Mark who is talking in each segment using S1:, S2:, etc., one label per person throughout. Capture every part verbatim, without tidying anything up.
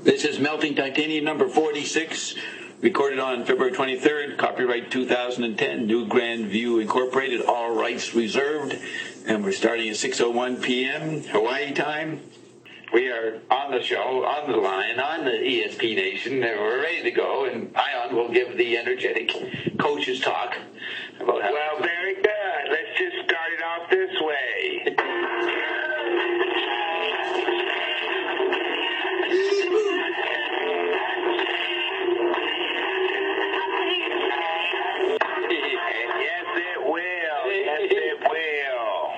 S1: This is Melting Titanium number forty-six, recorded on February twenty-third, copyright two thousand ten, New Grand View Incorporated, all rights reserved, and we're starting at six oh one p.m. Hawaii time. We are on the show, on the line, on the E S P Nation, and we're ready to go, and Ion will give the energetic coach's talk about how...
S2: Well, very good. Let's just start it off this way. Yes, it will. Yes, it will.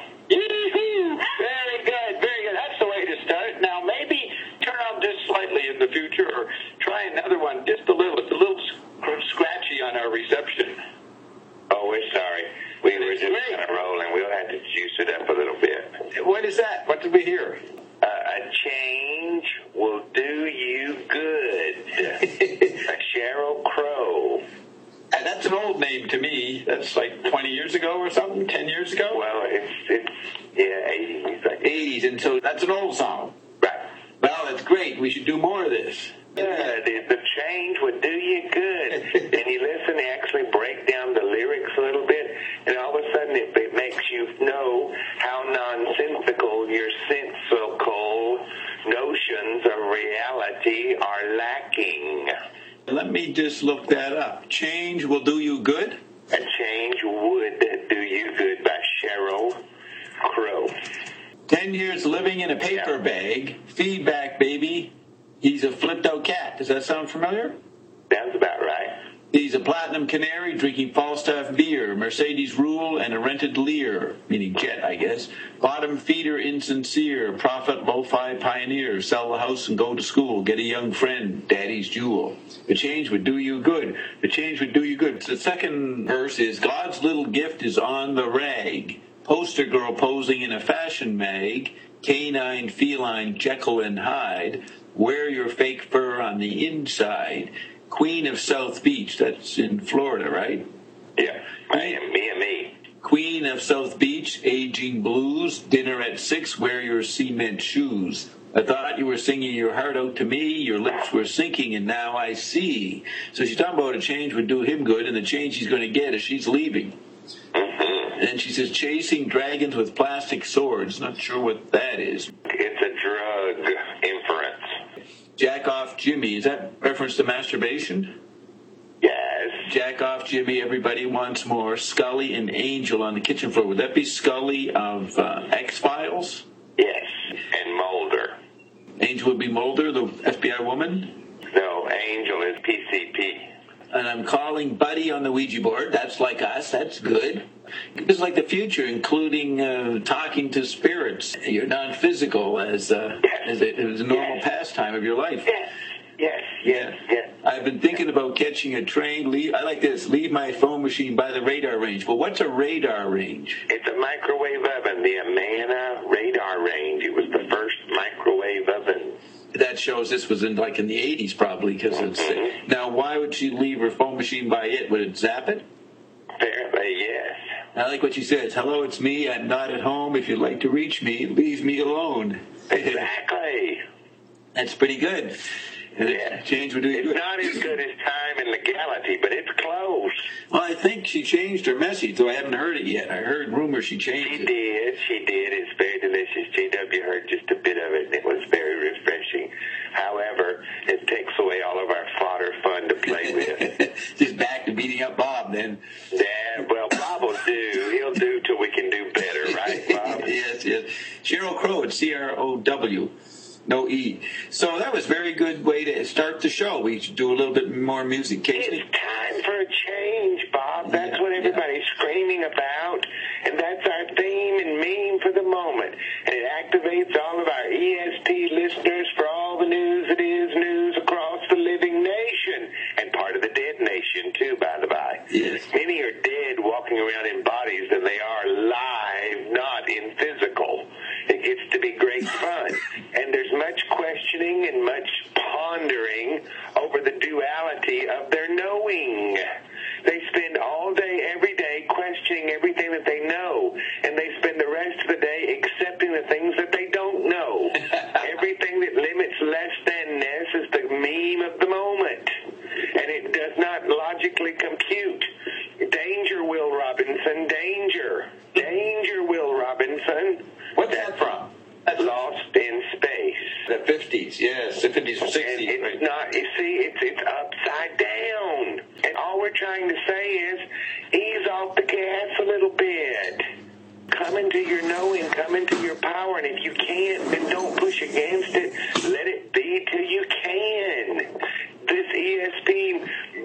S1: Very good, very good. That's the way to start. Now, maybe turn on just slightly in the future, or try another one just a little. It's a little scratchy on our reception.
S2: Oh, we're sorry. We were just kind of rolling. We'll have to juice it up a little bit.
S1: What is that? What did we hear?
S2: Uh, a change will do you good. A Sheryl Crow.
S1: And that's an old name to me. That's like twenty years ago or something, ten years ago?
S2: Well, it's, it's yeah, eighties. I think.
S1: eighties, and so that's an old song.
S2: Right.
S1: Well, that's great. We should do more of this.
S2: Yeah, the, the change would do you good. And you listen, they actually break down the lyrics a little bit, and all of a sudden it, it makes you know how nonsensical your sensical notions of reality are lacking.
S1: Let me just look that up. Change will do you good?
S2: A change would do you good by Sheryl Crow.
S1: Ten years living in a paper bag. Feedback, baby. He's a flipped-out cat. Does that sound familiar?
S2: Sounds about right.
S1: He's a platinum canary drinking Falstaff beer, Mercedes Rule, and a rented Lear, meaning jet, I guess. Bottom feeder insincere, prophet lo-fi pioneer, sell the house and go to school, get a young friend, daddy's jewel. The change would do you good. The change would do you good. The second verse is, God's little gift is on the rag. Poster girl posing in a fashion mag, canine, feline, Jekyll and Hyde. Wear your fake fur on the inside. Queen of South Beach, that's in Florida, right?
S2: Yeah, I am me and me.
S1: Queen of South Beach, aging blues, dinner at six, wear your cement shoes. I thought you were singing your heart out to me, your lips were sinking, and now I see. So she's talking about a change would do him good, and the change she's going to get is she's leaving.
S2: Mm-hmm.
S1: And she says, chasing dragons with plastic swords. Not sure what that is.
S2: It's a drug inference.
S1: Jack off Jimmy. Is that reference to masturbation?
S2: Yes.
S1: Jack off Jimmy, everybody wants more. Scully and Angel on the kitchen floor. Would that be Scully of uh, X-Files?
S2: Yes. And Mulder.
S1: Angel would be Mulder, the F B I woman?
S2: No, Angel is P C P.
S1: And I'm calling Buddy on the Ouija board. That's like us. That's good. It's like the future, including uh, talking to spirits. You're non-physical as, uh,
S2: yes.
S1: as, a, as a normal
S2: yes.
S1: pastime of your life.
S2: Yes, yes, yes, yes.
S1: I've been thinking about catching a train. Leave, I like this. Leave my phone machine by the radar range. But what's a radar range?
S2: It's a microwave oven, the Amana radar range. It was the first microwave oven.
S1: That shows this was in like in the eighties probably. Because it's
S2: mm-hmm.
S1: Now, why would she leave her phone machine by it? Would it zap it?
S2: Apparently, yes.
S1: I like what she says. Hello, it's me. I'm not at home. If you'd like to reach me, leave me alone.
S2: Exactly.
S1: That's pretty good.
S2: Yeah.
S1: Change would do
S2: It's
S1: good.
S2: not as good as Time and Legality, but it's close.
S1: Well, I think she changed her message, though I haven't heard it yet. I heard rumors she changed
S2: She
S1: it.
S2: did. She did. It's very delicious. J W heard just a bit of it, and it was very refreshing. However, it takes away all of our fodder fun to play with.
S1: Just back to beating up Bob, then.
S2: Yeah, well, Bob will do. He'll do till we can do better, right, Bob?
S1: Yes, yes. Sheryl Crow at C R O W. No E. So that was a very good way to start the show. We should do a little bit more music, Casey.
S2: It's time for a change, Bob. That's
S1: Yeah,
S2: what everybody's
S1: yeah.
S2: screaming about, and that's our theme and meme for the moment. And it activates all of our E S P listeners for all the news that is news across the living nation, and part of the dead nation, too, by the by.
S1: Yes.
S2: Many are dead walking around in bodies, and they are live, not in physical. It gets to be great fun. And there's much questioning and much pondering over the duality of their knowing. They spend all day, every day, questioning everything that they know, and they spend the rest of the day accepting the things that they don't know. Everything that limits less than-ness is the
S1: fifties, yes, fifties or sixties.
S2: And it's
S1: right.
S2: not, you see, it's, it's upside down. And all we're trying to say is, ease off the gas a little bit. Come into your knowing, come into your power, and if you can't, then don't push against it. Let it be till you can. This E S P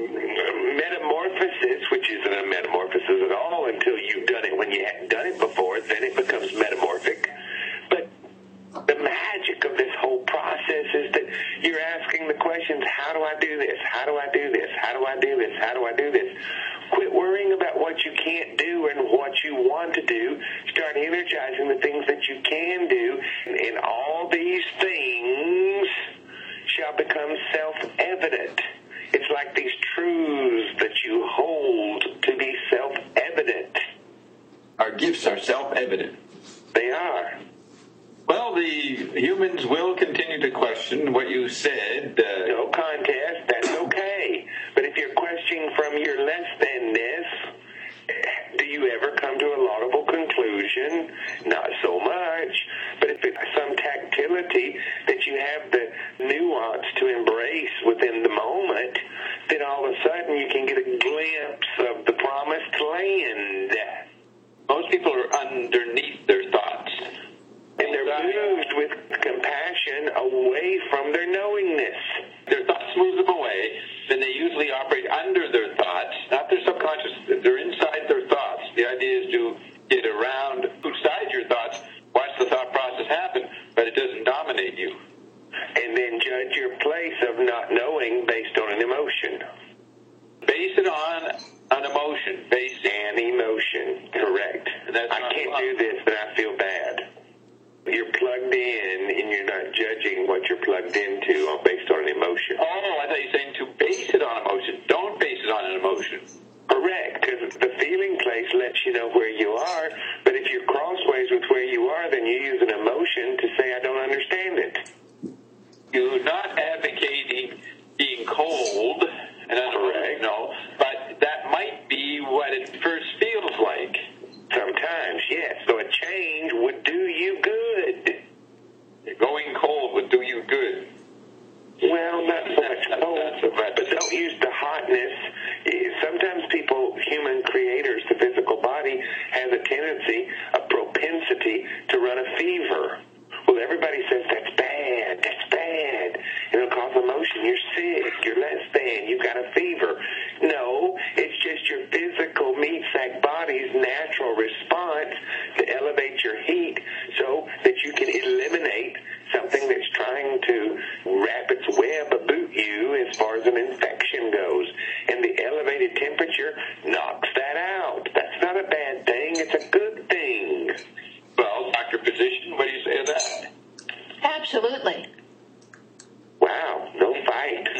S2: metamorphosis, which isn't a metamorphosis at all until you've done it. When you hadn't done it before, then it becomes metamorphic. But the magic of this whole process is that you're asking the questions, how do I do this? How do I do this? How do I do this? How do I do this? Quit worrying about what you can't do and what you want to do. Start energizing the things that you can do. And all these things shall become self-evident. It's like these truths that you hold to be self-evident.
S1: Our gifts are self-evident.
S2: They are.
S1: Well, the humans will continue to question what you said. Uh,
S2: no contest. That's okay. But if you're questioning from your less than-ness, do you ever come to a laudable conclusion? Not so much. But if it's some tactility that you have the nuance to embrace within the moment, then all of a sudden you can get a glimpse of the promised land.
S1: Most people are underneath their thoughts.
S2: And they're moved with compassion away from their knowingness.
S1: Their thoughts move them away, then they usually operate under their thoughts, not their subconscious. They're inside their thoughts. The idea is to get around outside your thoughts, watch the thought process happen, but it doesn't dominate you.
S2: And then judge your place of not knowing based on an emotion.
S1: Base it on an emotion. Base
S2: an emotion, correct.
S1: And that's
S2: I can't do this, then I feel bad. You're plugged in, and you're not judging what you're plugged into based on an emotion.
S1: Oh, I thought you were saying to base it on emotion. Don't base it on an emotion.
S2: Correct, because the feeling place lets you know where you are, but if you're crossways with where you are, then you use an emotion to say, I don't understand it.
S1: You're not advocating being cold, and correct, no, but that might be what it first feels like.
S2: Sometimes, yes. So a change would do you good.
S1: Going cold would do you good.
S2: Well, not so much cold, but don't use the hotness. Sometimes people, human creators, the physical body, has a tendency, a propensity to run a fever. Well, everybody says that's bad, that's bad. It'll cause emotion. You're sick, you're less than, you've got a fever. No, it's just your physical meat sack body's natural response to elevate your heat so that you can eliminate something that's trying to wrap its web about you as far as an infection goes. And the elevated temperature knocks that out. That's not a bad thing. It's a good thing.
S1: Well, Doctor Physician, what do you say to that?
S3: Absolutely.
S2: Wow, no fight.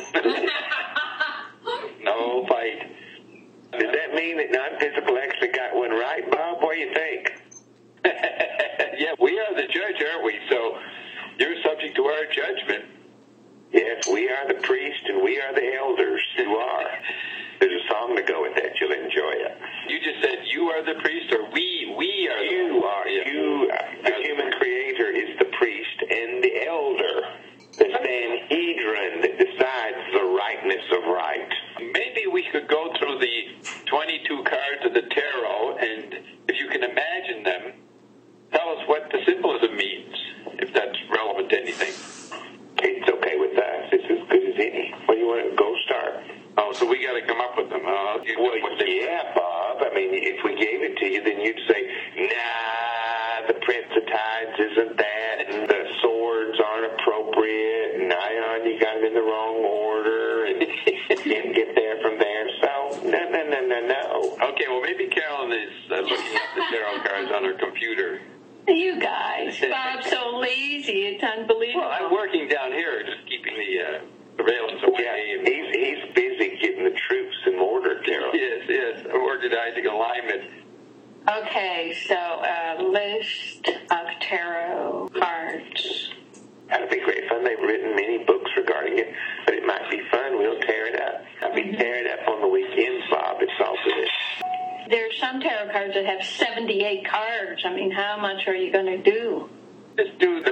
S1: No fight.
S2: Does that mean that non-physical actually got one right, Bob? What do you think?
S1: Yeah, we are the judge, aren't we? So you're subject to our judgment.
S2: Yes, we are the priest and we are the elders. You are. There's a song to go with that. You'll enjoy it.
S1: You just said you are the priest, or we, we are the
S2: You are.
S1: Yeah.
S2: You, the human creator, is the priest and the elder, the Sanhedrin that decides the rightness of right.
S1: Maybe we could go through the twenty-two cards of the tarot, and if you can imagine them, tell us what the symbolism means, if that's relevant to anything.
S2: It's okay with us. It's as good as any. What do you want to go start?
S1: Oh, so we got to come up with them. Uh,
S2: Well, yeah, Bob. I mean, if we gave it to you, then you'd say, nah, the Prince of Tides isn't that, and the swords aren't appropriate, and Ion, you got it in the wrong order, and you didn't get there from there. So, no, no, no, no, no.
S1: Okay, well, maybe Carolyn is uh, looking at the tarot cards on her computer.
S3: You guys, Bob's so lazy, it's unbelievable.
S1: Well, I'm working down here, just keeping the uh, surveillance away.
S2: Yeah, he's, he's busy getting the troops in order, Carol.
S1: Yes, yes, organizing alignment.
S3: Okay, so a list of tarot cards.
S2: That'd be great fun. They've written many books regarding it, but it might be fun. We'll tear it up. I'll be tearing it up on the weekends, Bob. It's all for this.
S3: There's some tarot cards that have seventy-eight cards. I mean, how much are you going to do?
S1: Just do the major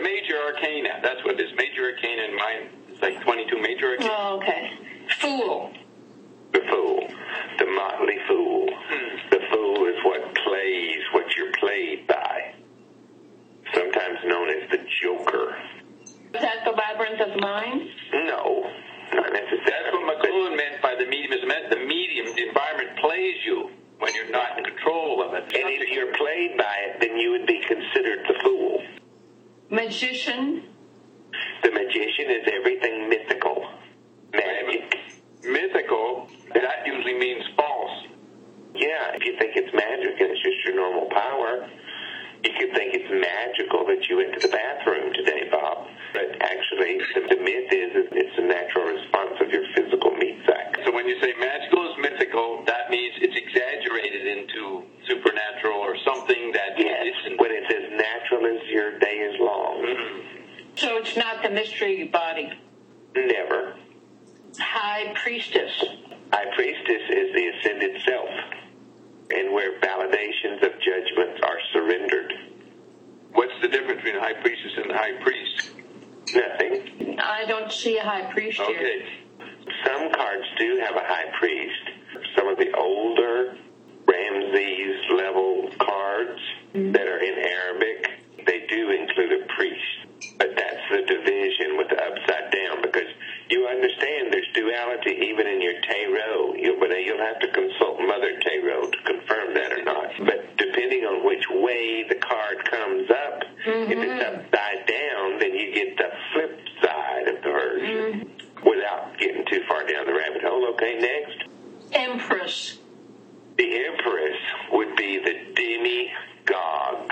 S1: arcana. That's what it is. Major arcana in mine. It's like twenty-two major arcana.
S3: Oh, okay. Fool.
S2: The fool. The motley fool.
S1: Hmm.
S2: The fool is what plays what you're played by. Sometimes known as the joker.
S3: Is that the labyrinth of mind?
S2: No, not necessarily.
S1: That's what McLuhan meant by the medium is meant. The medium, the environment plays you when you're not in control of it.
S2: And if you're played by it, then you would be considered the fool.
S3: Magician.
S2: The magician is everything mythical. Magic.
S1: Mythical, that usually means false.
S2: Yeah, if you think it's magic and it's just your normal power, you could think it's magical that you went to the bathroom today, Bob. But actually, the, the myth is it's a natural response of your physical meat sac.
S1: So when you say magical is mythical, that means it's exaggerated into supernatural or something that
S2: yes,
S1: isn't.
S2: when it's as natural as your day is long.
S1: Mm-hmm.
S3: So it's not the mystery body.
S2: Never.
S3: High priestess.
S2: High priestess is the ascended self, and where validations of judgments are surrendered.
S1: What's the difference between a high priestess and a high priest?
S2: Nothing.
S3: I don't see a high priest here.
S1: Okay.
S2: Some cards do have a high priest. Some of the older Ramses level cards mm-hmm. that are in Arabic, they do include a priest. But that's the division with the upside down, because you understand there's duality even in your tarot. You'll, but you'll have to consult Mother Tarot to confirm that or not. But depending on which way the card comes up, mm-hmm. if it's upside down, then you get the flip side of the version. Mm-hmm. Without getting too far down the rabbit hole. Okay, next.
S3: Empress.
S2: The Empress would be the demigod.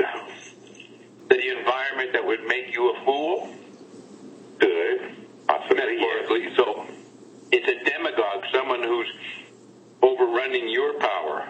S1: The environment that would make you a fool?
S2: Good.
S1: Metaphorically. Yes. So it's a demagogue, someone who's overrunning your power.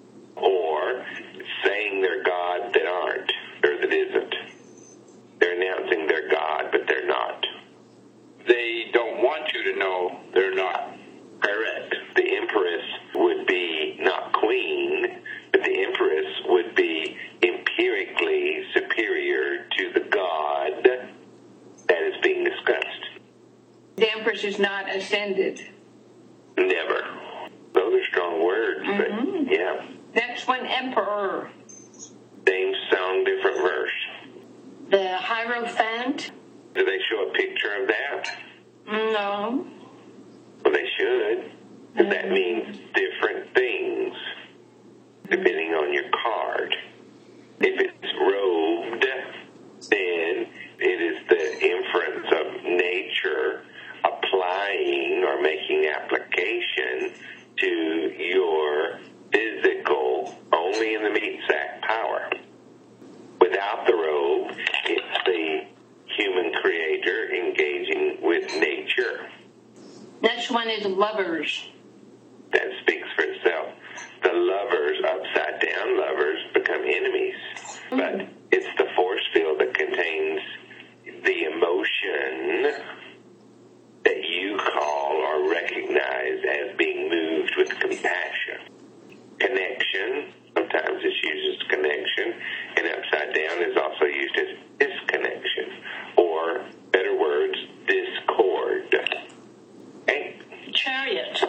S2: Or saying they're God that aren't, or that isn't. They're announcing they're God, but they're not.
S1: They don't want you to know they're not.
S2: Correct. The Empress would be not queen, but the Empress would be empirically superior to the God that is being discussed.
S3: The Empress is not ascended.
S2: Never. Those are strong words,
S3: Mm-hmm.
S2: but yeah.
S3: Next one, Emperor.
S2: Same song, different verse.
S3: The Hierophant.
S2: Do they show a picture of that?
S3: No.
S2: Well, they should. But that means different things, depending on your card. If it's robed, then it is the inference of nature applying or making application to your physical, only in the meat sack power. Without the robe, it's the human creator engaging with nature.
S3: Next one is Lovers.
S2: That speaks for itself. The lovers, upside down lovers, become enemies. Mm-hmm. But it's the force field that contains the emotion that you call or recognize as being moved with compassion. Connection, sometimes it's used as connection, and upside down is also used as disconnection, or, better words, discord. Okay?
S3: Chariot.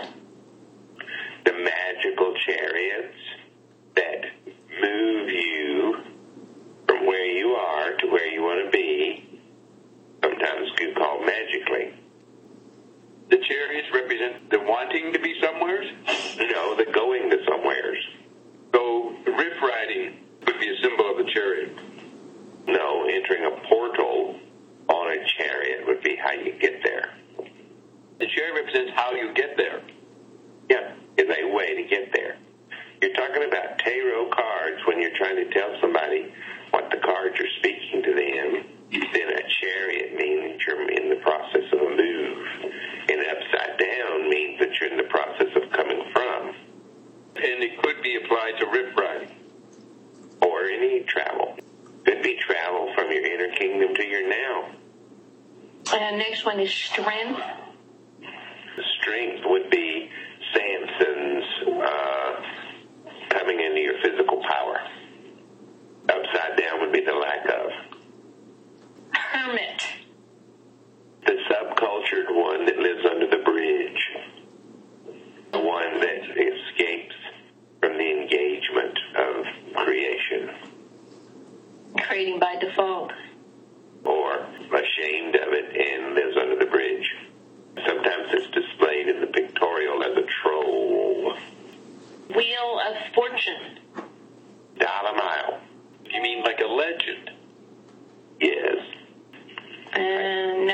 S2: The magical chariots that move you from where you are to where you want to be, sometimes called magically.
S1: The chariots represent the wanting to be somewheres?
S2: No, the going to somewheres.
S1: So riff riding would be a symbol of the chariot.
S2: No, entering a portal on a chariot would be how you get there.
S1: The chariot represents how you get there.
S2: Yeah, it's a way to get there. You're talking about tarot cards when you're trying to tell somebody what the cards are speaking to them. Then a chariot means you're in the process of a move. And upside down means that you're in the process of coming from.
S1: And it could be applied to riff riding.
S2: Or any travel. Could be travel from your inner kingdom to your now.
S3: And next one is strength.
S2: The strength would be Samson's uh, coming into your physical power. Upside down would be the lack of.
S3: Hermit.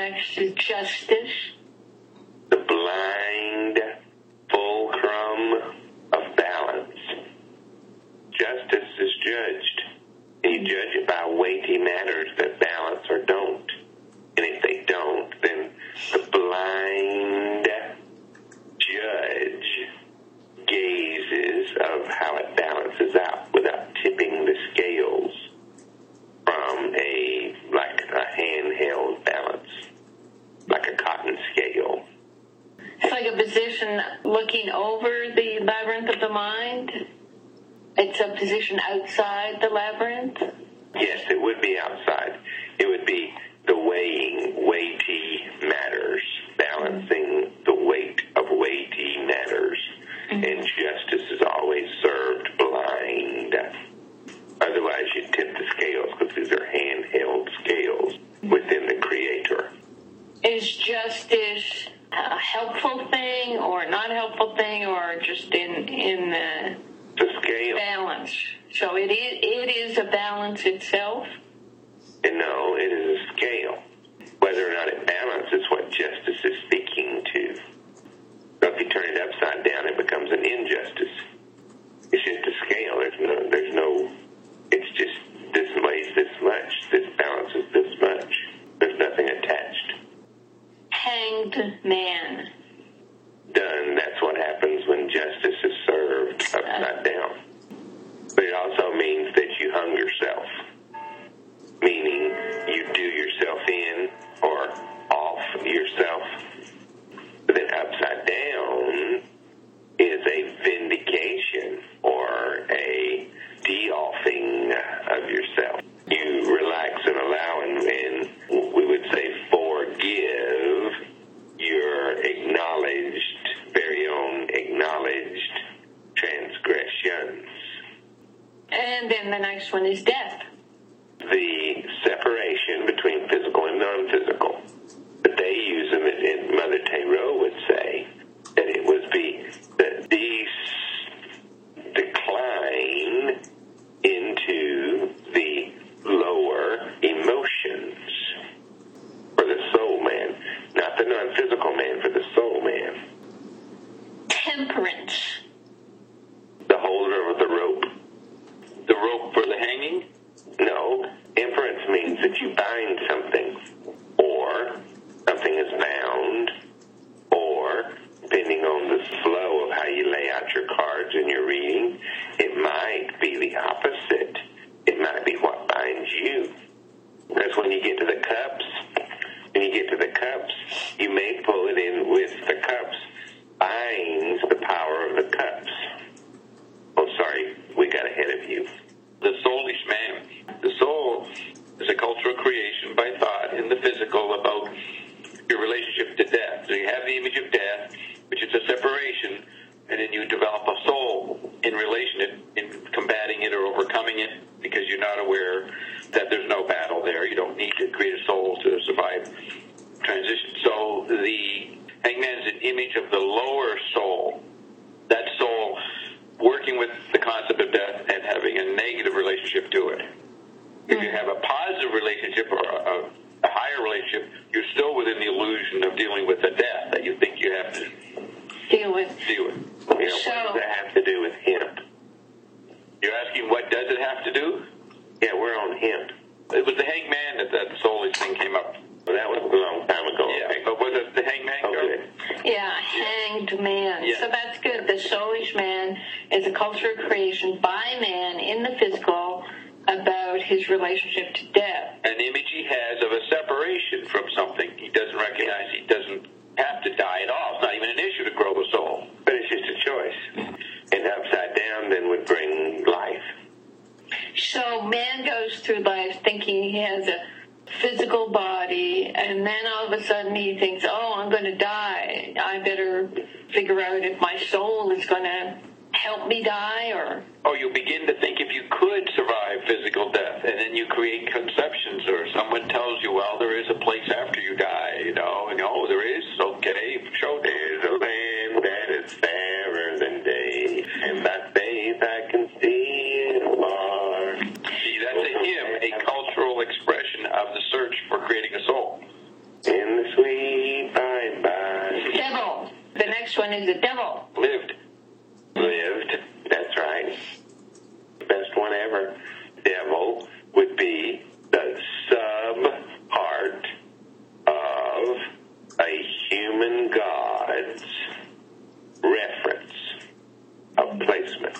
S3: next is justice.
S2: The blind fulcrum of balance. Justice is judged. And you judge it by weighty matters that balance or don't. And if they don't, then the blind judge gazes of how it balances out without tipping the scales from a, like a handheld balance, like a cotton scale.
S3: It's like a position looking over the labyrinth of the mind. It's a position outside the labyrinth.
S2: Yes, it would be outside. It would be the weighing weighty matters, balancing the weight of weighty matters. Mm-hmm. And justice is always served blind. Otherwise, you'd tip the scales because these are handheld scales within the Creator.
S3: Is justice a helpful thing or not helpful thing, or just in in the,
S2: the scale
S3: balance? So it is, it is a balance itself?
S2: And no, it is a scale. Whether or not it balances what justice is speaking to. So if you turn it upside down, it becomes an injustice. It's just a scale. There's no, there's no, it's just this weighs this much, this balances this much. There's nothing attached.
S3: Hanged man.
S2: Done. That's what happens when justice is served upside down. But it also means that you hung yourself. Meaning you do yourself in or off yourself. But then upside down is a vindication or a de-offing of yourself. You relax and allow and, and we would say forgive your acknowledged, very own acknowledged transgressions.
S3: And then the next one is death.
S2: The separation between physical and non-physical. But they use them, and Mother Tayro would say that it was the, the, the decline into the lower emotions for the soul man. Not the non-physical man, for the soul man.
S3: Temperance.
S2: The holder of the rope.
S1: The rope for the hanging?
S2: No. Inference means that you bind something, or something is bound, or, depending on the flow of how you lay out your cards in your reading, it might be the opposite. It might be what binds you. That's when you get to the cups. When you get to the cups, you may pull it in with the cups, binds the power of the cups. Oh, sorry, we got ahead of you.
S1: The soulish man. The soul is a cultural creation by thought in the physical about your relationship to death. So you have the image of death, which is a separation, and then you develop a soul in relation to, in combating it or overcoming it, because you're not aware that there's no battle there. You don't need to create a soul to survive transition. So the hangman is an image of the lower soul. That soul working with the concept of death and having a negative relationship to it. If you have a positive relationship or a, a higher relationship, you're still within the illusion of dealing with the death that you think you have to
S3: deal with.
S1: Deal with.
S2: You know,
S3: So,
S2: what does that have to do with hemp?
S1: You're asking what does it have to do?
S2: Yeah, we're on hemp.
S1: It was the hangman that that soulish thing came up.
S2: Well, that was a long time ago.
S1: Yeah, but was it the hangman?
S2: Oh, good.
S3: Yeah, hanged man.
S1: Yeah.
S3: So that's good. The soulish man is a cultural creation by man in the physical about his relationship to death.
S1: An image he has of a separation from something. He doesn't recognize, he doesn't have to die at all. It's not even an issue to grow a soul.
S2: But it's just a choice. And upside down then would bring life.
S3: So man goes through life thinking he has a physical body, and then all of a sudden he thinks, oh, I'm going to die. I better figure out if my soul is going to help me die, or...
S1: Or you begin to think if you could survive physical death, and then you create conceptions, or someone tells you, well, there is a place after you die, you know, and oh, there is, okay, show
S2: There's a land that is fairer than day, and by faith I can see it afar.
S1: See, that's a hymn, a cultural expression of the search for creating a soul.
S2: In the
S3: next one is the devil.
S2: Lived. Lived. That's right. Best one ever. Devil would be the sub-part of a human god's reference of placement.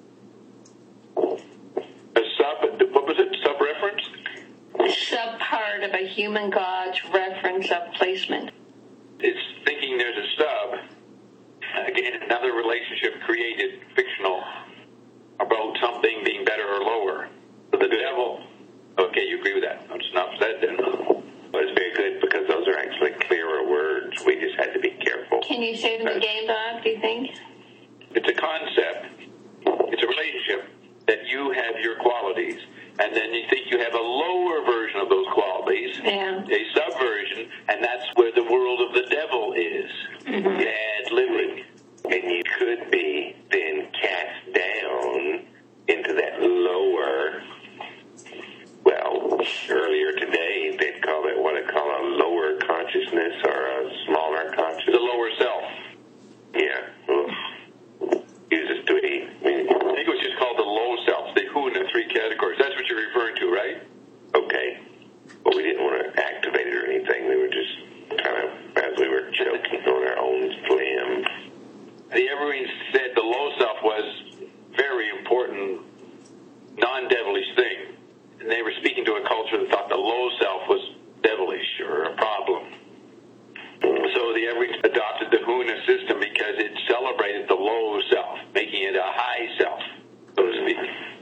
S1: A sub, what was it? Sub-reference?
S3: Sub-part of a human god's reference of placement.
S1: It's thinking there's a sub. Again, another relationship created, fictional, about something being better or lower. So the devil, okay, you agree with that. It's not said then.
S2: Well, it's very good because those are actually clearer words. We just had to be careful.
S3: Can you say them again, Bob, do you think?
S1: It's a concept. It's a relationship that you have your qualities, and then you think you have a lower version of those qualities,
S3: Yeah.
S1: a subversion, and that's where the world of the devil is.
S3: Mm-hmm.
S1: Bad living.
S2: And you could be then cast down into that lower, well, earlier today they'd call it what I call a lower consciousness or a smaller consciousness.
S1: The lower self.
S2: Yeah. Oof. Uses to be.
S1: I think it was just called the low self, the who in the three categories. That's what you're referring to, right?
S2: Okay. But we didn't want to activate it or anything. We were just kind of, as we were joking on our own slim.
S1: The Evergreen said the low self was very important, non-devilish thing. And they were speaking to a culture that thought the low self was devilish or a problem. So the Evergreen adopted the Huna system because it celebrated the low self, making it a high self, so to speak.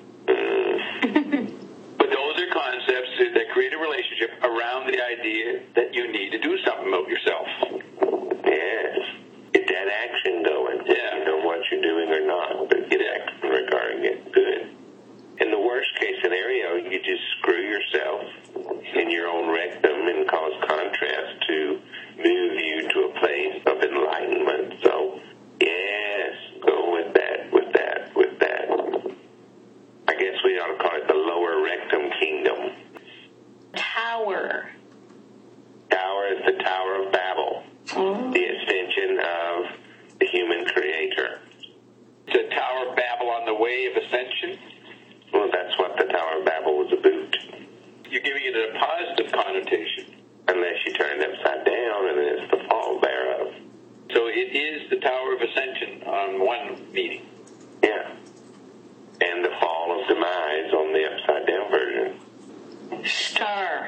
S1: But those are concepts that create a relationship around the idea that you need to do something about yourself.
S2: Yes. Get that action going.
S1: Yeah.
S2: You know what you're doing or not, but get action regarding it. Good. In the worst case scenario, you just screw yourself in your own rectum and cause contrast to move you to a place of enlightenment. So, yes, go with that, with that, with that. I guess we ought to call it the lower rectum kingdom.
S3: Tower.
S2: Tower is the Tower of Babel,
S3: Mm.
S2: the ascension of the human creator.
S1: It's a Tower of Babel on the way of ascension.
S2: Well, that's what the Tower of Babel was about.
S1: You're giving it a positive connotation.
S2: Unless you turn it upside down, and then it's the fall thereof.
S1: So it is the Tower of Ascension on one meaning.
S2: Yeah. And the fall of demise on the upside down version.
S3: Star.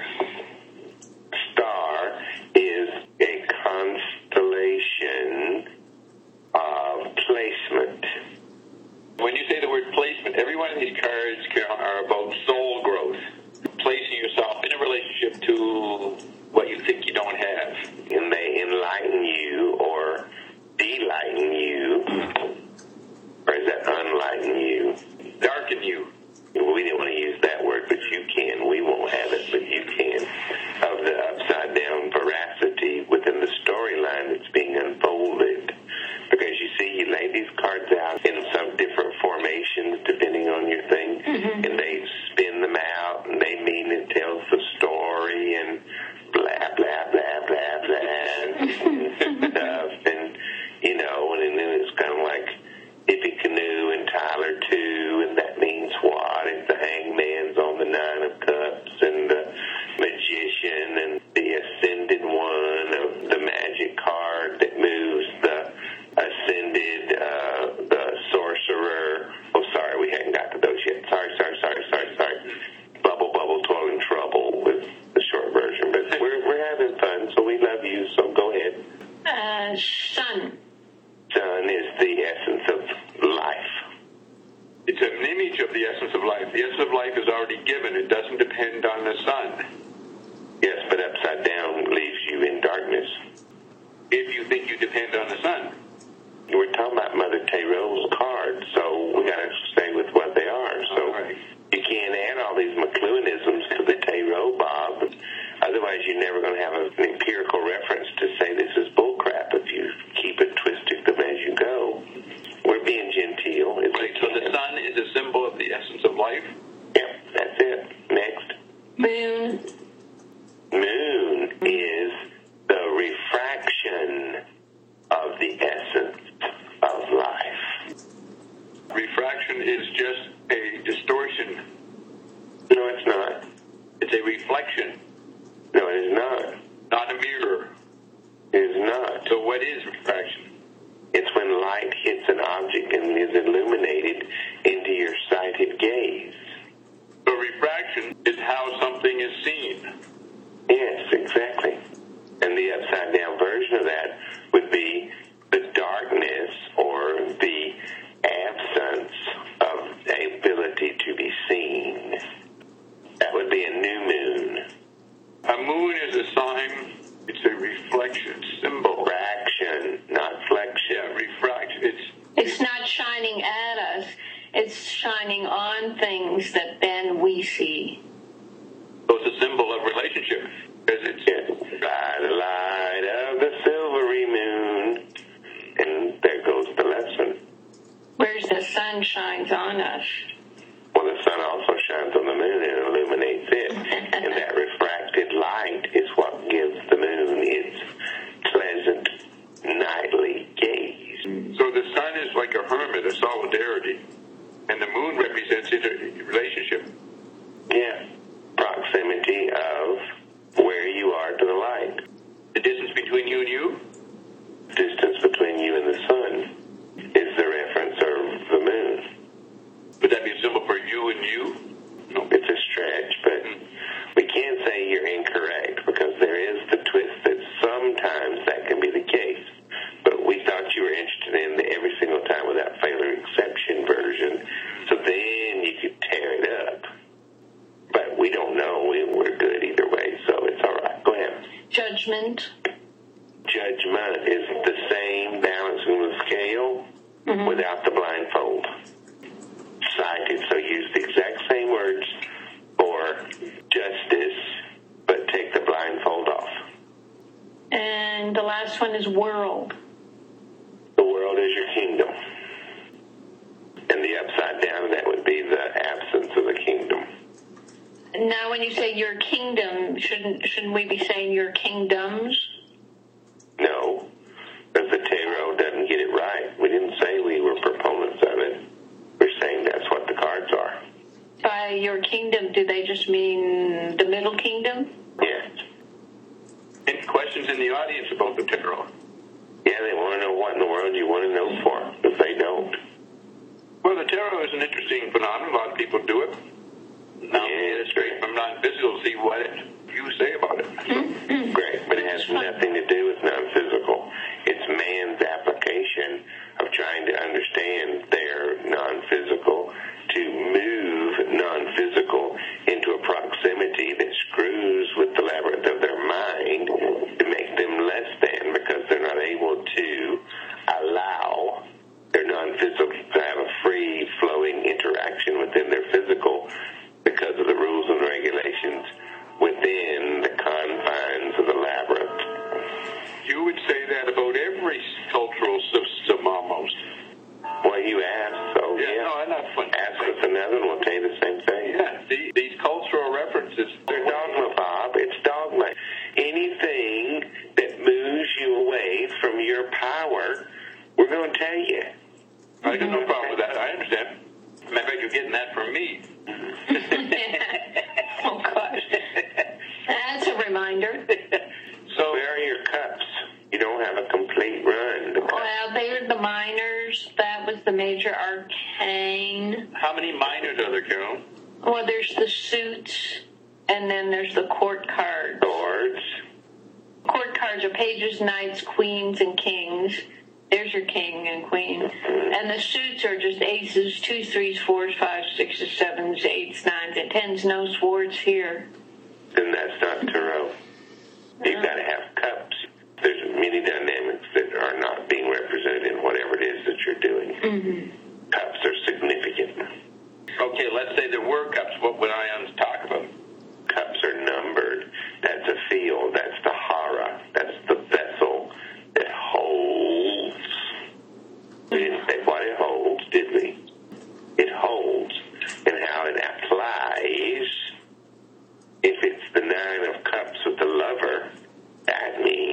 S2: Star is a constellation of placement.
S1: When you say the word placement, every one of these cards are about soul growth, placing yourself in a relationship to what you think you don't have.
S2: And they enlighten you or delighten you, or is that unlighten you?
S1: Darken you.
S2: We didn't want to use that word, but you can. We won't have it, but you can. Of the upside down veracity within the storyline that's being unfolded. Because you see, you lay these cards out in some different formations depending on your thing, mm-hmm. and they spin them out, and they mean it tells the story, and blah, blah, blah, blah, blah, and stuff, and, you know, and then it's kind of like Hippie Canoe and Tyler two, and that means what? If the hangman's on the Nine of Cups, and the Magician, and the Ascended One of the Magic card that moves the Ascended, uh, the Sorcerer. Oh, sorry, we hadn't got to those yet. Sorry, sorry, sorry, sorry, sorry. Bubble, bubble, toil and trouble with the short version. But we're, we're having fun, so we love you, so go ahead.
S3: Uh, sun.
S2: Sun is the essence of life.
S1: It's an image of the essence of life. The essence of life is already given. It doesn't depend on the sun.
S2: Yes, but upside down leaves you in darkness.
S1: If you think you depend on the sun.
S2: We're talking about Mother Tarot's cards, so we got to stay with what they are. So
S1: right.
S2: You can't add all these McLuhanisms to the Tarot, Bob. Otherwise, you're never going to have an empirical reference to say this is bullcrap if you keep it twisted them as you go. We're being genteel.
S1: Right, so the sun is a symbol of the essence of life?
S2: Yep, that's it. Next.
S3: Moon.
S2: Moon is the refraction of the essence
S1: is refraction?
S2: It's when light hits an object and is illuminated into your sighted gaze.
S1: So refraction is how something is seen.
S2: Yes, exactly. And the upside-down version of that would be the darkness or the absence of the ability to be seen. That would be a new moon.
S1: A moon is a sign, it's a reflection symbol.
S2: Refraction, not flexion.
S1: Yeah, refraction. It's,
S3: It's not shining at us. It's shining on things that then we see.
S1: so it's a symbol of relationship. Because it's
S2: Yes. By the light of the silvery moon. And there goes the lesson.
S3: Whereas the sun shines on us.
S2: Well, the sun also shines on the moon and illuminates it. And that refracted light is what gives the moon its pleasant nightly gaze.
S1: So the sun is like a hermit, a solidarity, and the moon represents a relationship.
S2: Yeah. Proximity of where you are to the light.
S1: The distance between you and you?
S2: Distance between you and the sun is the reference of the moon.
S1: Would that be a symbol for you and you? No.
S2: It's a stretch, but we can't say you're incorrect because there is the twist that sometimes that can be the case. But we thought you were interested in the every single time without fail or exception version, so then you could tear it up. But we don't know. We, we're good either way, so it's all right. Go ahead.
S3: Judgment.
S2: Judgment is the same balancing the scale
S3: Mm-hmm.
S2: without the blindfold. Cited, so use the exact same words for justice, but take the blindfold off.
S3: And the last one is world.
S2: The world is your kingdom. And the upside down of that would be the absence of the kingdom.
S3: Now, when you say your kingdom, shouldn't shouldn't we be saying your kingdoms?
S2: No, because the tarot doesn't get it right. We didn't say we were proponents of it. We're saying that's what the cards are.
S3: By your kingdom, do they just mean the middle kingdom?
S2: Yes.
S1: Any questions in the audience about the tarot?
S2: Yeah, they want to know what in the world you want to know for, if they don't.
S1: Well, the tarot is an interesting phenomenon. A lot of people do it. Now,
S2: Yeah,
S1: it's great from non-physical to see what you say about it.
S2: Great, but it has nothing to do with non-physical. It's man's application of trying to understand their non-physical to move non-physical into a proximity that screws with the labyrinth of their mind to make them less than because they're not able to allow their non-physical to have a free-flowing interaction within their physical because of the rules and regulations within the confines of the labyrinth.
S1: You would say that about every cultural system almost.
S2: Well, you asked, so
S1: Yeah,
S2: yeah.
S1: no, I'm not fun.
S2: Ask us another and we'll tell you the same thing.
S1: Yeah, the, these cultural references,
S2: They're dogma, Bob. It's dogma. Anything that moves you away from your power, we're going to tell you.
S1: I got no problem with that. I understand. Matter of fact, you're getting that from me.
S3: Oh, gosh. That's a reminder.
S1: So,
S2: Where are your cups? You don't have a complete run. The cups.
S3: Well, they're the minors. That was the major arcane.
S1: how many minors are there, Carol?
S3: Well, there's the suits, and then there's the court cards.
S2: Swords.
S3: Court cards are pages, knights, queens, and kings. There's your king and queen. And the suits are just aces, twos, threes, fours, fives, sixes, sevens, eights, nines, and tens. No swords here.
S2: Then that's not tarot. You've got to have cups. There's many dynamics that are not being represented in whatever it is that you're doing.
S3: Mm-hmm.
S2: Cups are significant.
S1: Okay, let's say there were cups. What would ions talk about?
S2: Cups are numbered. That's a field. That's the hara. That's the vessel that holds. We didn't say what it holds, did we? It holds. And how it applies, if it's the nine of cups with the lover, that means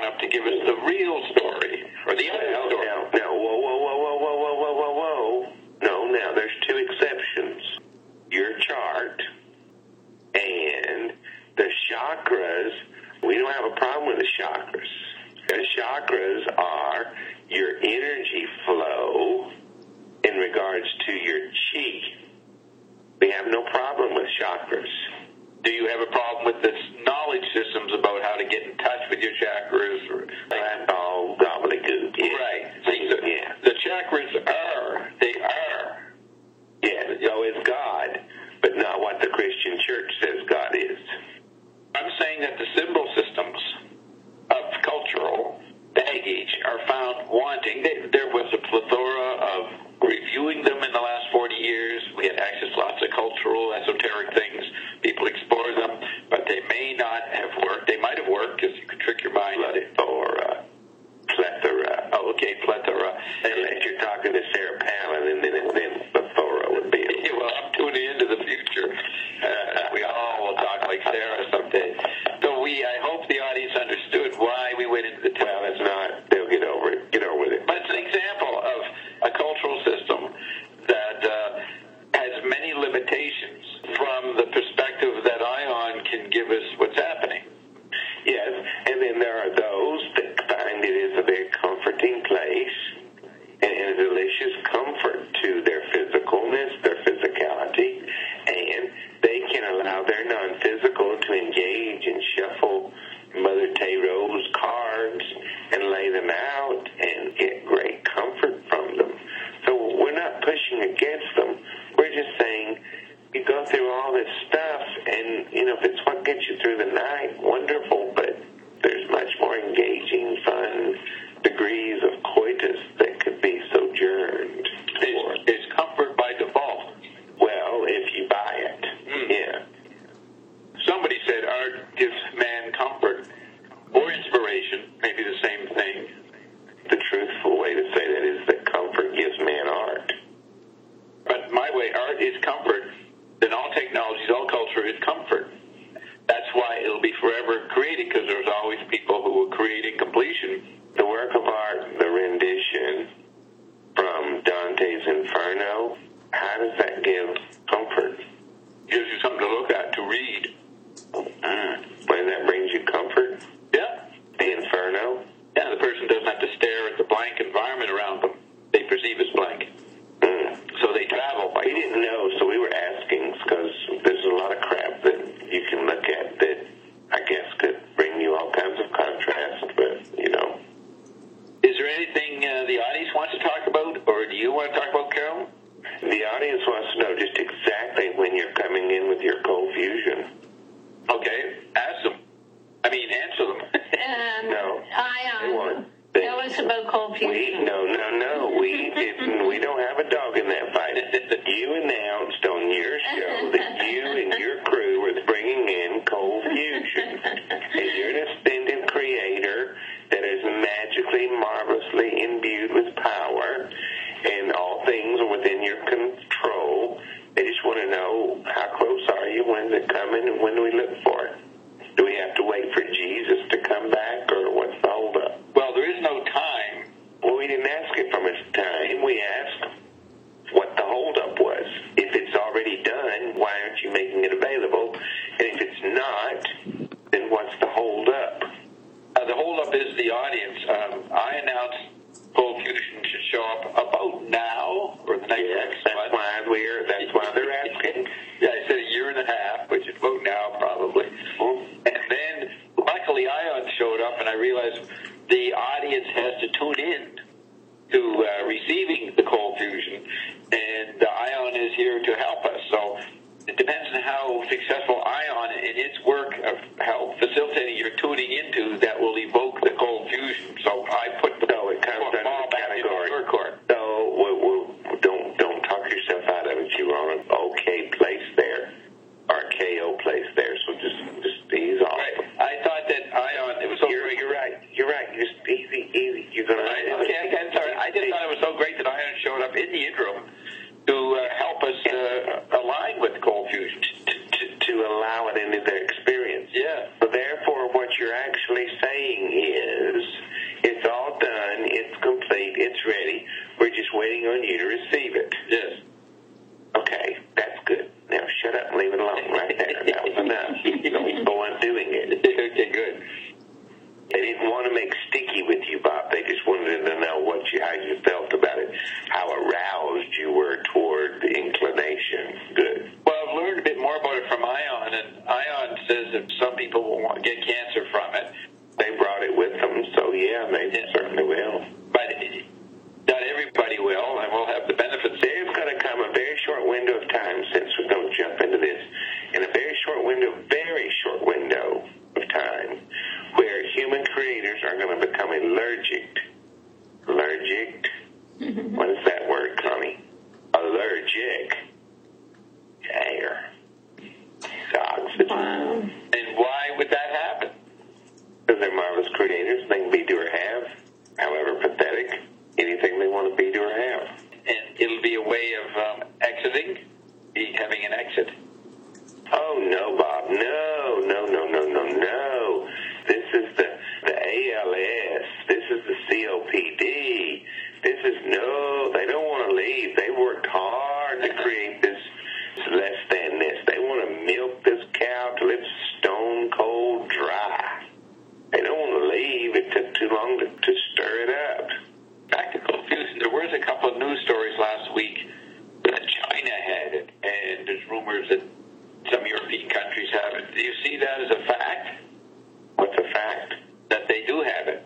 S1: shown up to give us the real story, or the other
S2: No,
S1: story.
S2: no, no, whoa, whoa, whoa, whoa, whoa, whoa, whoa, whoa, whoa. No, now there's two exceptions. Your chart and the chakras. We don't have a problem with the chakras. The chakras are your energy flow in regards to your chi. We have no problem with chakras.
S1: Do you have a problem with the knowledge systems about how to get in touch with your chakras? Or,
S2: That's all gobbledygook. Yeah.
S1: right. See, the,
S2: yeah.
S1: the chakras are, they are.
S2: Yeah, no, it's God, but not what the Christian church says God is.
S1: I'm saying that the symbol systems of cultural baggage are found wanting. There was a plethora of reviewing them in the last forty years. We had access to lots of cultural, esoteric things. People explore them, but they may not have worked. They might have worked because you could trick your mind.
S2: Plethora. Plethora.
S1: Oh, okay, plethora.
S2: Unless you're talking to Sarah Palin, and then, then plethora would be.
S1: Well, I'm tuning into the future. Uh, we all will talk like Sarah someday. So we, I hope the audience understood why we went into the text.
S2: Well, it's not. They'll get over it. Get over with it.
S1: But it's an example of a cultural system that uh, has many limitations from the perspective that Ion can give us what's happening.
S2: Yes, and then there are those that find it is a very comforting place and a delicious comfort to their physicalness, their physicality, and they can allow their non-physical to engage and shuffle Mother Tarot's cards and lay them out and get great comfort from them. So we're not pushing against them. We're just saying you go through all this stuff, and, you know, if it's what gets you through the night, wonderful, but there's much more engaging, fun degrees of coitus that could be sojourned.
S1: Is, is comfort by default?
S2: Well, if you buy it,
S1: Mm.
S2: yeah.
S1: Somebody said art gives man comfort or inspiration, maybe the same thing.
S2: The truthful way to say that is that comfort gives man art.
S1: But my way, art is comfort. Then all technologies, all culture is comfort. That's why it'll be forever created, because there's always people who will create in completion.
S2: The work of art, the rendition from Dante's Inferno, how does that give comfort?
S1: Gives you something to look at, to read.
S2: Mm. When that brings you comfort?
S1: Yeah.
S2: The Inferno?
S1: Yeah, the person doesn't have to stare at the blank environment around them. They perceive as blank.
S2: Mm.
S1: So they travel. By
S2: We didn't know, so we were asking, because there's a lot of crap that you can look at that I guess could bring you all kinds of contrast, but, you know.
S1: Is there anything uh, the audience wants to talk about, or do you want to talk about, Carol?
S2: The audience wants to know just exactly when you're coming in with your cold fusion.
S1: Okay, ask them. I mean, answer them.
S3: Um,
S2: No.
S3: I,
S2: They
S3: um,
S2: want- they-
S3: tell us about cold
S2: We,
S3: fusion.
S2: no, no, no. We didn't. We don't have a dog in that fight. You announced on your show that you and your crew were bringing in cold fusion. And you're an ascended creator that is magically, marvelously imbued with power, and all things are within your control. They just want to know, how close are you? When's it coming, and when do we look for it? Do we have to wait for Jesus to come back, or what's the holdup?
S1: Well, there is no time.
S2: Well, we didn't ask it from its time. We asked what the holdup was. If it's already done, why aren't you making it available? And if it's not, then what's the holdup?
S1: Uh, the holdup is the audience. Um, I announced Cold Fusion should show up about now, or the next
S2: Yes,
S1: next
S2: that's
S1: month.
S2: why we're. That's why they're asking.
S1: Yeah, I said a year and a half, which is about now probably. And then, luckily, Ion showed up, and I realized the audience has to tune in to uh, receiving the cold fusion, and uh, Ion is here to help us. So it depends on how successful Ion and its work of how facilitating your tuning into that will evoke the cold fusion. So I put the
S2: So it comes under
S1: ball
S2: the
S1: back into
S2: category.
S1: your court.
S2: So we'll, we'll, don't don't talk yourself out of it. You were on an okay place there, or a K O place there. So just just ease off.
S1: Right. I thought that Ion, it was so
S2: You're,
S1: great.
S2: you're right. You're right. Just easy, easy. You're gonna.
S1: Right. Okay, I'm sorry. I just thought it was so great that Ion showed up in the interim to uh, help us uh, align with cold fusion.
S2: To, to, to allow it into their experience.
S1: Yeah.
S2: So therefore, what you're actually saying Oh, yeah, they
S1: Yeah.
S2: certainly will.
S1: But not everybody will, and we'll have the benefits.
S2: There's going to come a very short window of time, since we're going to jump into this, in a very short window, very short window of time, where human creators are going to become allergic. Allergic? What is that word, Connie? Allergic. Air. Dogs.
S3: Wow.
S1: And why would that happen?
S2: Because they're marvelous creators. They can be, do, or have, however pathetic, anything they want to be, do, or have.
S1: And it'll be a way of um, exiting, be having an exit.
S2: Oh, no, Bob. No, no, no, no, no, no. This is the, the A L S. This is the C O P D. This is, no, they don't want to leave. They worked hard to create this less than this. They want to milk this cow till it's stone cold dry. They don't want to leave. It took too long to, to stir it up.
S1: Back to Cold Fusion, there was a couple of news stories last week that China had it, and there's rumors that some European countries have it. Do you see that as a fact?
S2: What's a fact?
S1: That they do have it.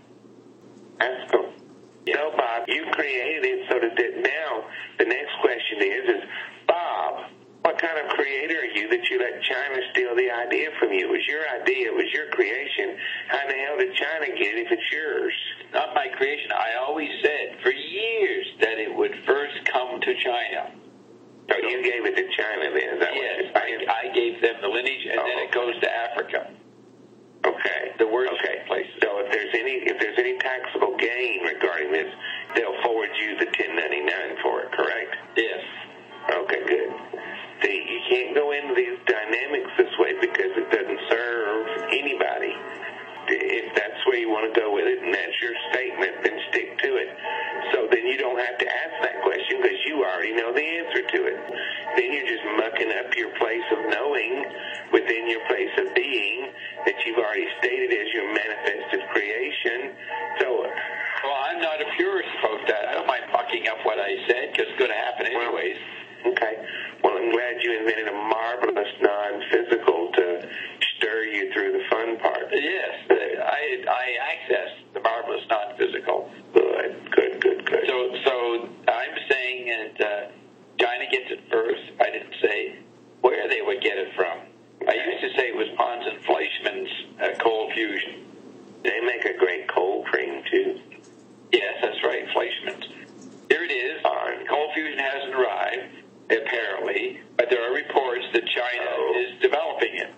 S2: Ask them. No, Bob, you created it so that that now the next question is, is, Bob, what kind of creator are you that you let China steal the idea from you? It was your idea. It was your creation. How in the hell did China get it if it's yours?
S1: Not my creation. I always said for years that it would first come to China.
S2: So you gave it to China then? Is that
S1: Yes,
S2: what you're saying?
S1: I, I gave them the lineage, and
S2: Oh,
S1: then it
S2: okay.
S1: goes to Africa.
S2: Okay.
S1: The worst
S2: okay.
S1: places.
S2: So if there's any if there's any taxable gain regarding this, they'll forward you the ten ninety-nine for it, correct?
S1: Yes.
S2: Okay, good. See, you can't go into these dynamics this way because it doesn't serve anybody. If that's where you want to go with it and that's your statement, then stick to it. So then you don't have to ask that question because you already know the answer to it. Then you're just mucking up your place of knowing within your place of being that you've already stated as your manifested creation. So,
S1: Well, I'm not a purist about that. I don't mind fucking up what I said because it's going to happen anyways.
S2: okay. Well, I'm glad you invented a marvelous non-physical to stir you through the fun part.
S1: Yes, I I access the marvelous non-physical.
S2: Good, good, good, good.
S1: So so I'm saying that uh, China gets it first. I didn't say where they would get it from. I used to say it was Pons and Fleischmann's uh, Cold Fusion.
S2: They make a great cold cream, too.
S1: Yes, that's right, Fleischmann's. Here it is.
S2: Fine.
S1: Cold Fusion hasn't arrived, apparently, but there are reports that China
S2: Oh.
S1: is developing it,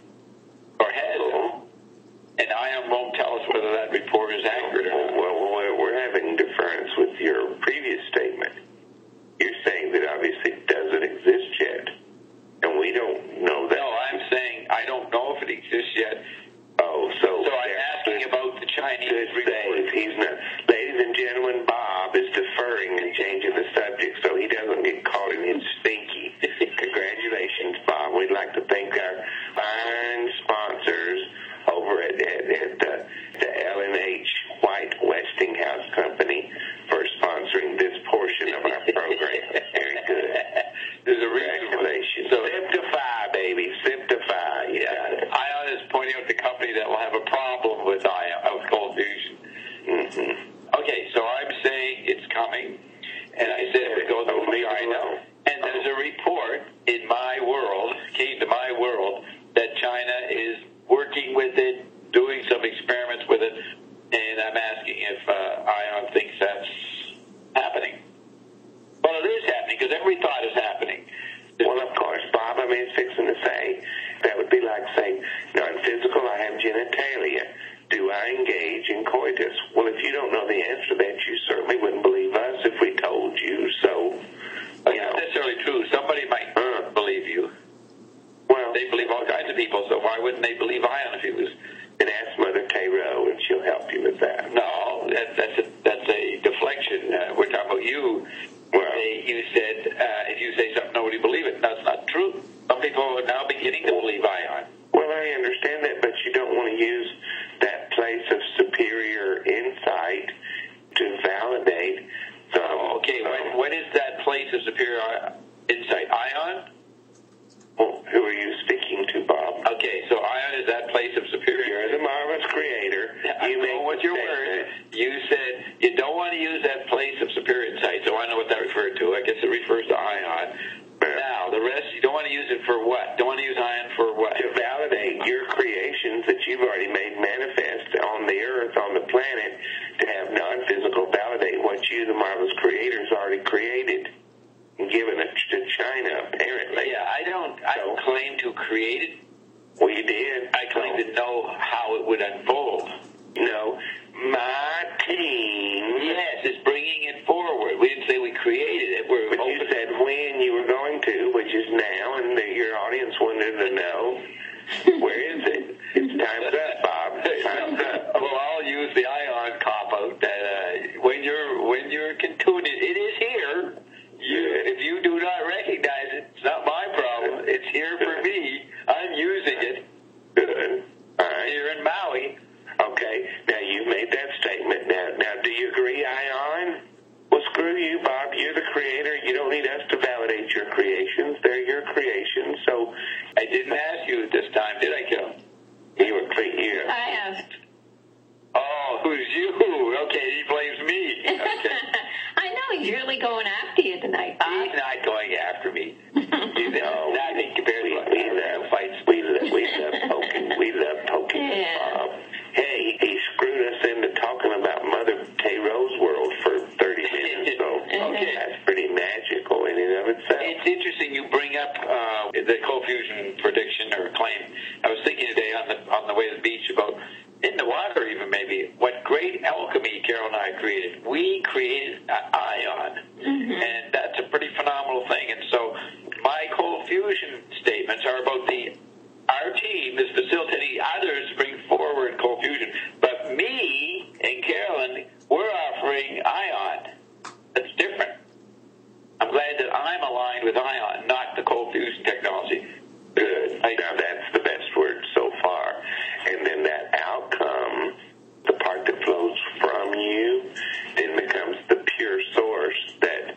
S1: or has it.
S2: Oh.
S1: And ION won't tell us whether that report is accurate or not.
S2: Well, we're, we're having deference with your previous statement. You're saying that obviously it doesn't exist yet, and we don't know that.
S1: No, I'm saying I don't know if it exists yet.
S2: Oh, so...
S1: So I'm asking about the Chinese
S2: Good
S1: report.
S2: save. He's not... Ladies and gentlemen, Bob is deferring and changing the subject so he doesn't get caught in his stinky. Congratulations, Bob. We'd like to thank our fine sponsors over at, at, at the, the L and H White Westinghouse Company for sponsoring this portion of our program. Very good.
S1: There's a reason.
S2: Congratulations.
S1: So
S2: Siptify, baby. Siptify. You got it.
S1: ION is pointing out the company that will have a problem with ION, with Cold Fusion.
S2: Mm-hmm.
S1: Okay, so I'm saying it's coming, and I said it would go
S2: Oh,
S1: through
S2: leave it
S1: China.
S2: alone.
S1: And there's a report in my world, came to my world, that China is working with it, doing some experiments with it, and I'm asking if uh, ION thinks that's happening. Well, it is happening, because every thought is happening.
S2: Well, of course, Bob, I mean, it's fixing to say, that would be like saying, non-physical, I have genitalia. Do I engage in coitus? Well, if you don't know the answer to that, you certainly wouldn't believe us if we told you. So,
S1: That's
S2: you
S1: not
S2: know,
S1: necessarily true. Somebody might
S2: Uh.
S1: believe you.
S2: well,
S1: They believe all kinds of people, so why wouldn't they believe ION if he was...
S2: then ask Mother Tayro, and she'll help you with that.
S1: No, that, that's, a, that's a deflection. You said you don't want to use that place of superior insight, so I know what that referred to. I guess it refers to ion. Now, the rest, you don't want to use it for what? Don't want to use ion for what?
S2: To validate your creations that you've already made manifest on the earth, on the planet, to have non-physical validate what you, the marvelous creators, already created and given it to China, apparently.
S1: Yeah, I don't, I don't claim to create it.
S2: Well, you did.
S1: I claim to know how it would unfold.
S2: No, my team.
S1: Yes, is bringing it forward. We didn't say we created it. We're
S2: but
S1: open.
S2: You said when you were going to, which is now, and the, your audience wanted to know. Where is it? It's time's up, Bob. Time's up.
S1: Well, I'll use the ion cop-out that uh, when you're when you're tuned, it, it is here. You, if you do not recognize it, it's not my problem. It's here for me. I'm using it.
S2: Good. All right.
S1: Here in Maui.
S2: Okay. Now, you've made that statement. Now, now, do you agree, Ion? Well, screw you, Bob. You're the creator. You don't need us to validate your creations. They're your creations. So
S1: I didn't ask you this time, did I, Kel?
S2: You were clear.
S3: I asked.
S1: Oh, who's you? Okay, he blames me. Okay.
S3: I know he's really going after you tonight, Bob.
S1: He's not going after me. You know, nothing compared to
S2: we, we love fights. We love, we love poking. We love poking.
S3: Yeah.
S2: Bob. Hey, he screwed us into talking about Mother K. Rose World for thirty minutes. So
S1: okay.
S2: That's pretty magical in and of itself.
S1: It's interesting you bring up uh, the cold fusion prediction or claim. I was thinking today on the on the way to the beach about, in the water even maybe, what great alchemy Carol and I created. We created an ion, mm-hmm. and that's a pretty phenomenal thing. And so my cold fusion statements are about the, our team is facilitating others to bring forward cold fusion. But me and Carolyn, we're offering ion. That's different. I'm glad that I'm aligned with ion, not the cold fusion technology.
S2: Good. Now that's the best word so far. And then that outcome, the part that flows from you, then becomes the pure source that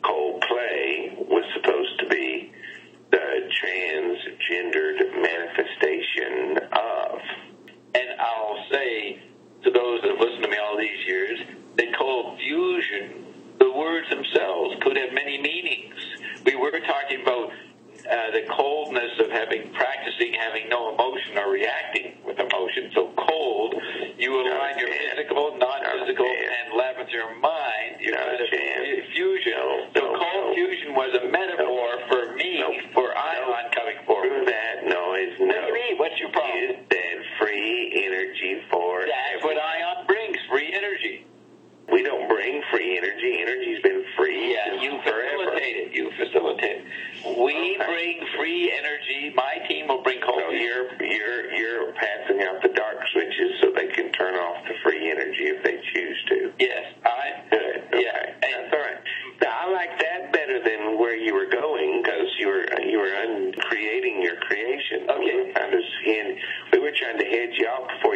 S2: Coldplay was supposed to be the transgendered manifestation of.
S1: And I'll say to those that have listened to me all these years, that cold fusion, the words themselves could have many meanings. We were talking about uh, the coldness of having practicing having no emotion or reacting with emotion. So cold, you align your physical, non-physical, and left with your mind. You know, the fusion. So cold fusion was a metaphor for me, for ion coming forward.
S2: That noise, no.
S1: What do you mean? What's your problem?
S2: You said free energy for
S1: That's what ion brings, free energy.
S2: We don't bring free energy. Energy's been free
S1: Yeah, you
S2: forever.
S1: facilitate it. You facilitate it. We
S2: okay.
S1: bring free energy. My team will bring cold.
S2: So you're you're you're passing out the dark switches so they can turn off the free energy if they choose to.
S1: Yes, I.
S2: Good. Okay.
S1: Yeah,
S2: That's all right. Now, I like that better than where you were going because you were you were uncreating your creation.
S1: Okay.
S2: We were, kind of, we were trying to hedge you off before